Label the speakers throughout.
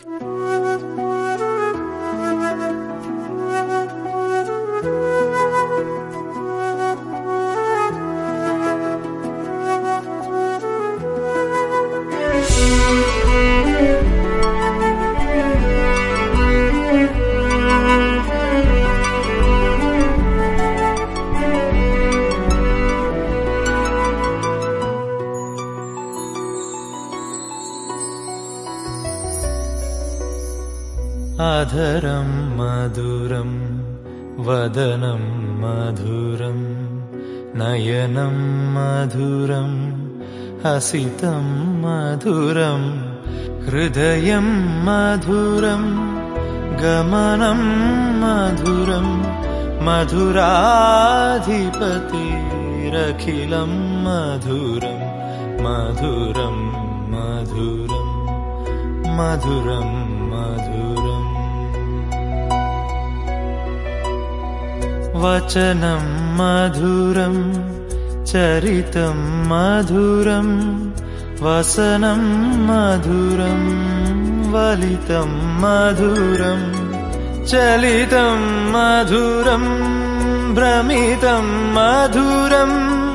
Speaker 1: അധരം മധുരം വദനം മധുരം നയനം മധുരം ഹസിതം മധുരം ഹൃദയം മധുരം ഗമനം മധുരം മധുരാധിപതിരഖിലം മധുരം മധുരം മധുരം മധുരം മധുരം വചനം മധുരം ചരിതം മധുരം വസനം മധുരം വലിതം മധുരം ചലിതം മധുരം ഭ്രമിതം മധുരം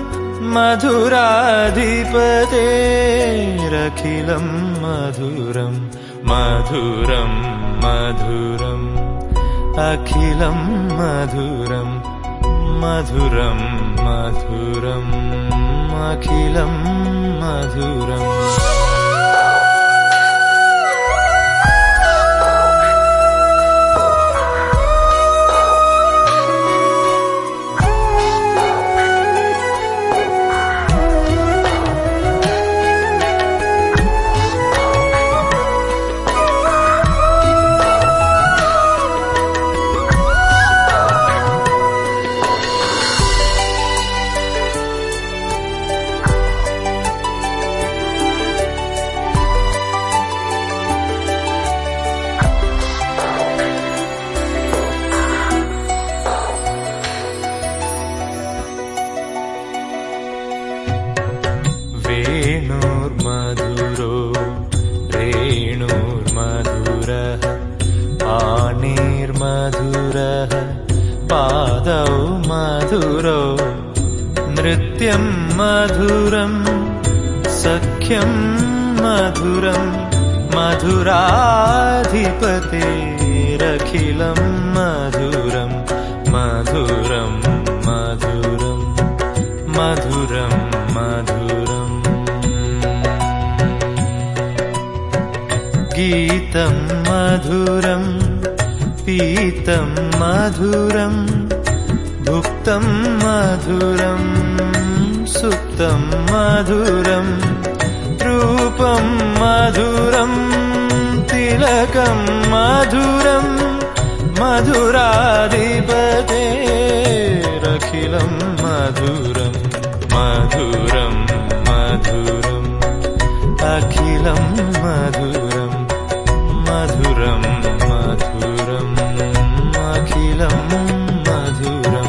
Speaker 1: മധുരാധിപതേരഖിലം മധുരം മധുരം മധുരം അഖിലം മധുരം മധുരം മധുരം അഖിലം മധുരം വേണുർമധുരോ രേണുർമധുരഃ പാണിർമധുരഃ പാദൗ മധുരോ നൃത്യം മധുരം സഖ്യം മധുരം മധുരാധിപതിരഖിലം മധുരം മധുരം മധുരം മധുരം മധുരം ഗീതം മധുരം പീതം മധുരം ഭുക്തം മധുരം സുപ്തം മധുരം രൂപം മധുരം തിലകം മധുരം മധുരാധിപതേരഖിലം മധുരം മധുരം മധുരം അഖിലം മധുരം മധുരം മധുരം അഖിലം മധുരം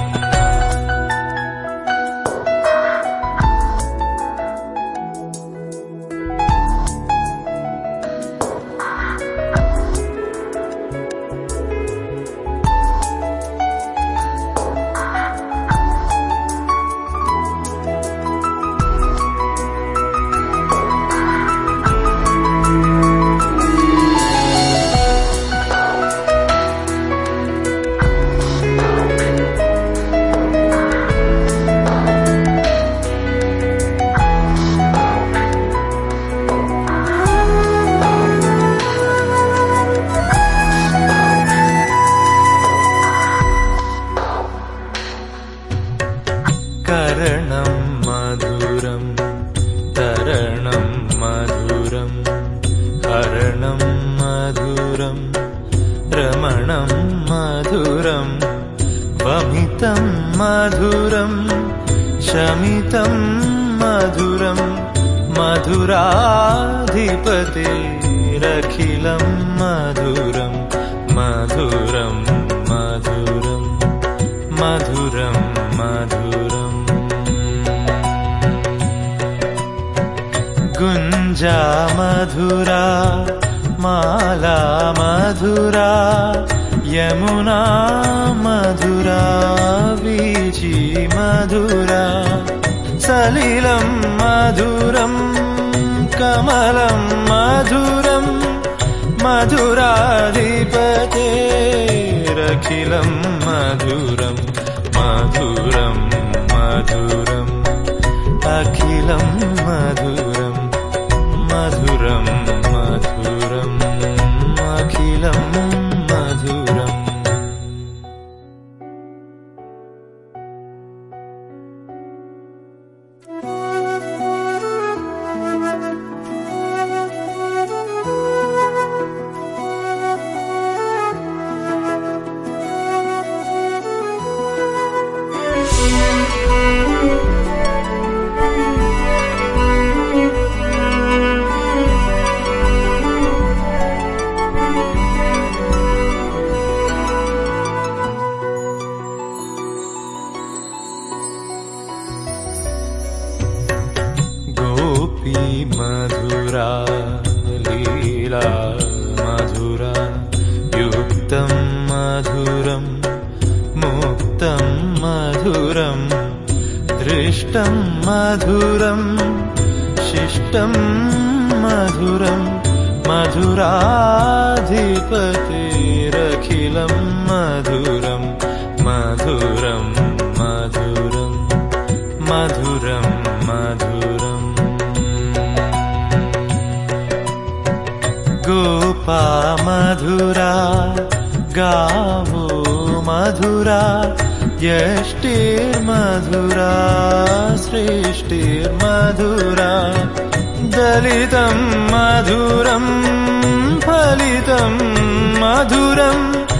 Speaker 1: കരണം മധുരം തരണം മധുരം ഹരണം മധുരം രമണം മധുരം വമിതം മധുരം ശമിതം മധുരം മധുരാധിപതിരഖിലം മധുരം മധുരം മധുരം മധുരം മധുരം गुञ्जा मधुरा माला मधुरा यमुना मधुरा वीची मधुरा सलिलं मधुरं कमलं मधुरं मधुराधिपतेरखिलं मधुरं मधुरं मधुरम् अखिलं मधुरं मधुरं मधुरम् अखिलं मधुरम् मधुरा लीला मधुरा युक्तं मधुरं मुक्तं मधुरं दृष्टं मधुरं शिष्टं मधुरं मधुराधिपतिरखिलं मधुरं मधुरं मधुरं मधुरं मधुरम् गोपा मधुरा गावो मधुरा यष्टिर्मधुरा सृष्टिर्मधुरा दलितं मधुरं फलितं मधुरं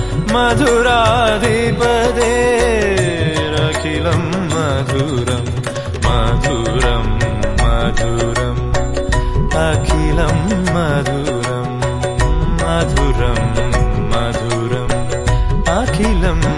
Speaker 1: मधुराधिपतेरखिलं मधुरं मधुरं मधुरम् अखिलं मधुरं मधुरं मधुरम् अखिलं